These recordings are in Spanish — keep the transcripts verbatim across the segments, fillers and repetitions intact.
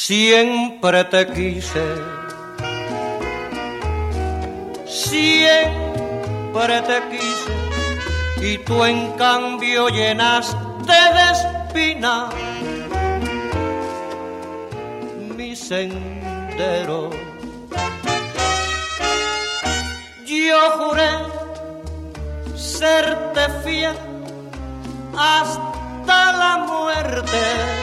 Siempre te quise, siempre te quise, y tú en cambio llenaste de espina mi sendero. Yo juré serte fiel hasta la muerte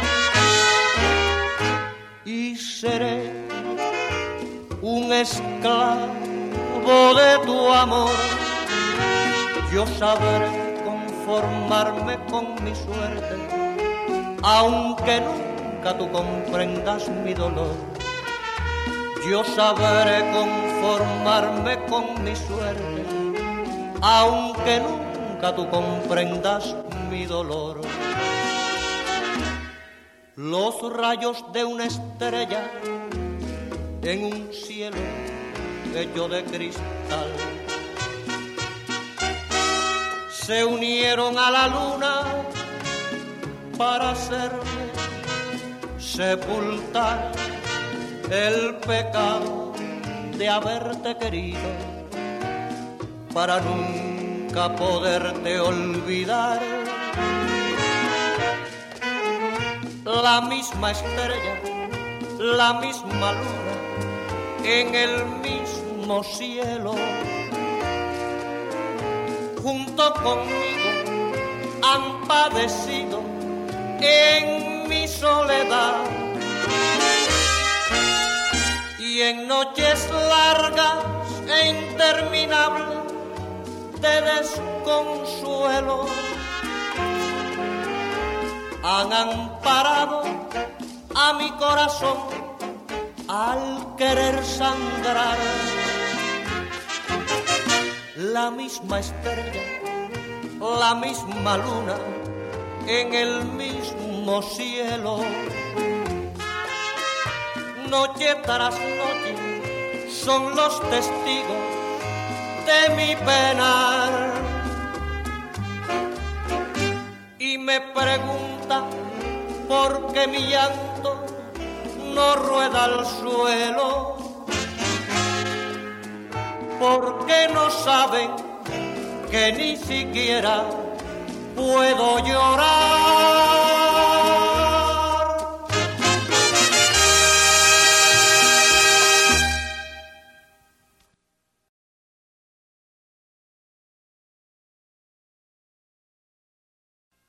y seré un esclavo de tu amor. Yo sabré conformarme con mi suerte, aunque nunca tú comprendas mi dolor. Yo sabré conformarme con mi suerte, aunque nunca tú comprendas mi dolor. Los rayos de una estrella en un cielo hecho de cristal se unieron a la luna para hacerme sepultar el pecado de haberte querido, para nunca poderte olvidar. La misma estrella, la misma luna, en el mismo cielo, junto conmigo han padecido en mi soledad. Y en noches largas e interminables de desconsuelo han amparado a mi corazón al querer sangrar. La misma estrella, la misma luna, en el mismo cielo, noche tras noche son los testigos de mi penar. Y me pregunta por qué mi llanto no rueda al suelo, por qué no saben que ni siquiera puedo llorar.